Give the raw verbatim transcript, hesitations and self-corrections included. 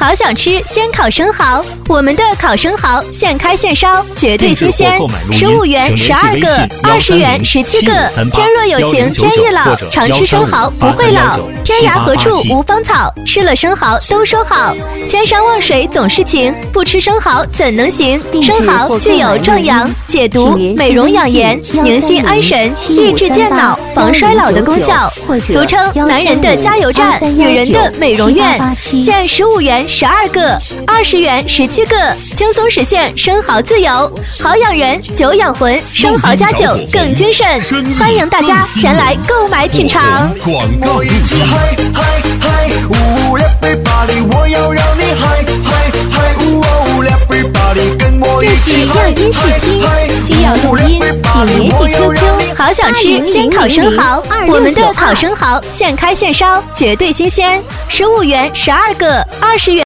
好想吃鲜烤生蚝，我们的烤生蚝现开现烧，绝对新鲜，十五元十二个，二十元十七个。天若有情天亦老，常吃生蚝不会老。天涯何处无芳草，吃了生蚝都说好。千山望水总是情，不吃生蚝怎能行？生蚝具有壮阳、解毒、美容养颜、宁心安神、益智健脑、防衰老的功效，俗称男人的加油站，女人的美容院。现十五元十二个，二十元十七个，轻松实现生蚝自由，好养人，久养魂，生蚝加酒更精神。欢迎大家前来购买品尝。 广告一起嗨嗨嗨，呜啦贝巴里，我要让你嗨嗨嗨，呜啦贝巴里，跟我一起嗨嗨。 需要录音，请联系 Q Q。 好想吃鲜烤生蚝，我们的烤生蚝现开现烧，绝对新鲜，十五元十二个，二十元。